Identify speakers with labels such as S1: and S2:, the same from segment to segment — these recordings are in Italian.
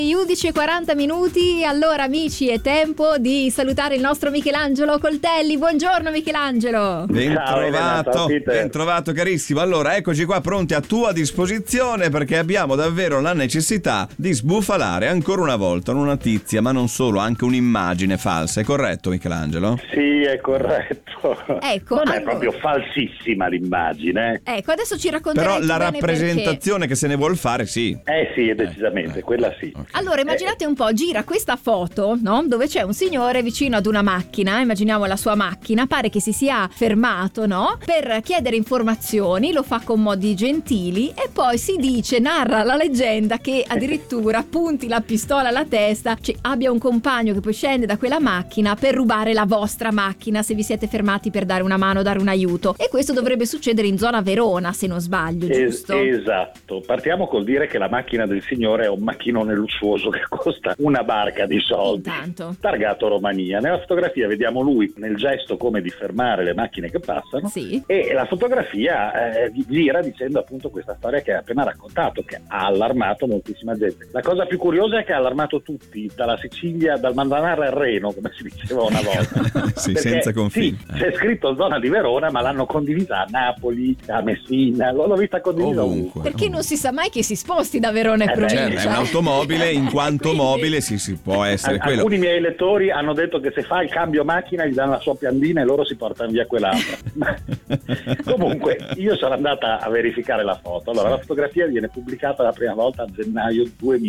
S1: Gli 11:40. Allora amici, è tempo di salutare il nostro Michelangelo Coltelli. Buongiorno Michelangelo.
S2: Ben trovato carissimo. Allora eccoci qua pronti a tua disposizione, perché abbiamo davvero la necessità di sbufalare ancora una volta una notizia, ma non solo, anche un'immagine falsa. È corretto Michelangelo?
S3: Sì, è corretto.
S1: Ecco,
S3: non è proprio falsissima l'immagine.
S1: Ecco, adesso ci racconterai.
S2: Però la
S1: bene
S2: rappresentazione
S1: perché...
S2: che se ne vuol fare, sì.
S3: Sì, decisamente, quella sì.
S2: Okay.
S1: Allora immaginate un po', gira questa foto, no? Dove c'è un signore vicino ad una macchina, immaginiamo la sua macchina, pare che si sia fermato, no? Per chiedere informazioni, lo fa con modi gentili e poi si dice, narra la leggenda che addirittura punti la pistola alla testa, cioè abbia un compagno che poi scende da quella macchina per rubare la vostra macchina se vi siete fermati per dare una mano, dare un aiuto. E questo dovrebbe succedere in zona Verona, se non sbaglio, giusto?
S3: Esatto. Partiamo col dire che la macchina del signore è un macchinone lussuoso che costa una barca di soldi.
S1: Intanto.
S3: Targato Romania. Nella fotografia vediamo lui nel gesto come di fermare le macchine che passano.
S1: Sì.
S3: E la fotografia gira dicendo appunto questa storia che ha appena raccontato, che ha allarmato moltissima gente. La cosa più curiosa è che ha allarmato tutti, dalla Sicilia, dal Mandanara al Reno, come si diceva una volta.
S2: Sì, senza confini.
S3: Sì, c'è scritto zona di Verona, ma l'hanno condivisa a Napoli, a Messina, l'ho vista condivisa ovunque.
S1: Perché non si sa mai che si sposti da Verona e provincia.
S2: Certo, è un'automobile, in quanto mobile si può essere quello.
S3: Alcuni miei lettori hanno detto che se fa il cambio macchina gli danno la sua piandina e loro si portano via quell'altra. Comunque io sono andata a verificare la foto. Allora, la fotografia viene pubblicata la prima volta a gennaio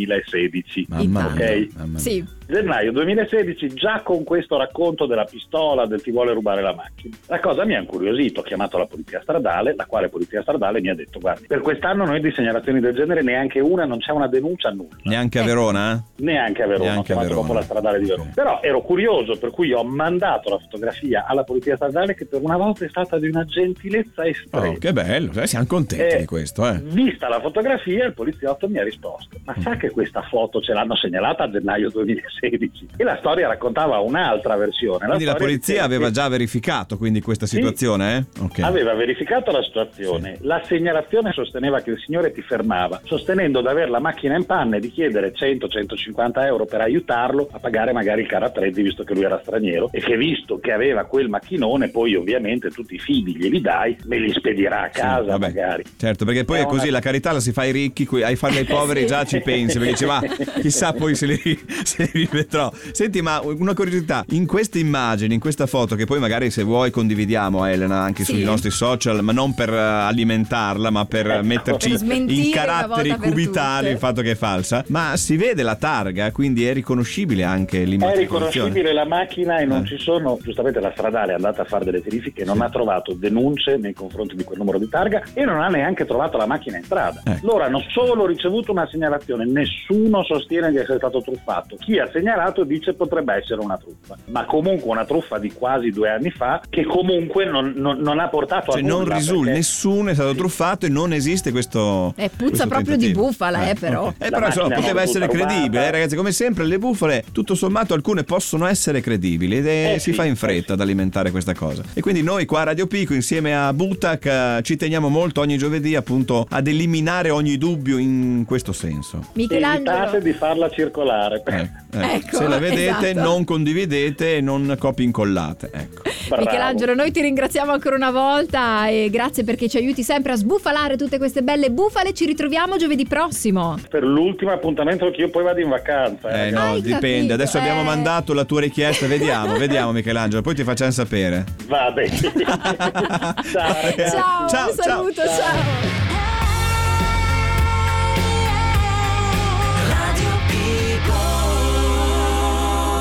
S3: 2016.
S2: Mamma
S3: ok?
S2: mia.
S1: Sì.
S3: Gennaio 2016, già con questo racconto della pistola, del ti vuole rubare la macchina. La cosa mi ha incuriosito, ho chiamato la polizia stradale, la quale polizia stradale mi ha detto: guardi, per quest'anno noi di segnalazioni del genere neanche una, non c'è una denuncia, nulla.
S2: Neanche a Verona?
S3: Neanche a Verona, ho chiamato dopo la stradale di Verona. Però ero curioso, per cui ho mandato la fotografia alla polizia stradale, che per una volta è stata di una gentilezza estrema.
S2: Oh, che bello, siamo contenti di questo.
S3: Vista la fotografia, il poliziotto mi ha risposto: ma sa che questa foto ce l'hanno segnalata a gennaio 2016? E la storia raccontava un'altra versione.
S2: Quindi la polizia aveva già verificato quindi questa situazione?
S3: Sì,
S2: okay.
S3: Aveva verificato la situazione. Sì. La segnalazione sosteneva che il signore ti fermava, sostenendo di avere la macchina in panne e di chiedere 100-150 euro per aiutarlo a pagare magari il carattrezzi, visto che lui era straniero, e che visto che aveva quel macchinone, poi ovviamente tutti i fidi glieli dai, me li spedirà a casa, magari.
S2: Certo, perché poi è così, la carità la si fa ai ricchi, ai farli ai poveri già ci pensi, perché dice, ma chissà poi se li rivedrò. Senti, ma una curiosità, in queste immagini, in questa foto, che poi magari se vuoi condividiamo, Elena, anche sui nostri social, ma non per alimentarla, ma per metterci in caratteri cubitali il fatto che è falsa, ma si vede la targa, quindi è riconoscibile anche l'immatricolazione.
S3: È riconoscibile la macchina e non ci sono, giustamente la stradale è andata a fare delle verifiche, non ha trovato denunce nei confronti di quel numero di targa e non ha neanche trovato la macchina in strada. Loro hanno solo ricevuto una segnalazione, nessuno sostiene di essere stato truffato. Chi ha segnalato dice potrebbe essere una truffa, ma comunque una truffa di quasi 2 anni fa, che comunque non ha portato a nulla.
S2: Non risulta, nessuno è stato truffato e non esiste questo.
S1: Puzza proprio di bufala, però.
S2: Però insomma, poteva essere credibile, ragazzi. Come sempre, le bufale, tutto sommato, alcune possono essere credibili ed si fa in fretta ad alimentare questa cosa. E quindi noi qua a Radio Pico, insieme a Butac, ci teniamo molto ogni giovedì appunto ad eliminare ogni dubbio in questo senso.
S1: Michelangelo,
S3: evitate di farla circolare.
S1: Ecco,
S2: se la vedete,
S1: esatto.
S2: non condividete e non copia incollate. Ecco.
S1: Michelangelo, noi ti ringraziamo ancora una volta e grazie perché ci aiuti sempre a sbufalare tutte queste belle bufale. Ci ritroviamo giovedì prossimo
S3: per l'ultimo appuntamento, che io poi vado in vacanza.
S2: No, dipende.
S1: Capito,
S2: adesso abbiamo mandato la tua richiesta, vediamo Michelangelo, poi ti facciamo sapere.
S3: Va bene.
S1: Ciao, un saluto, ciao.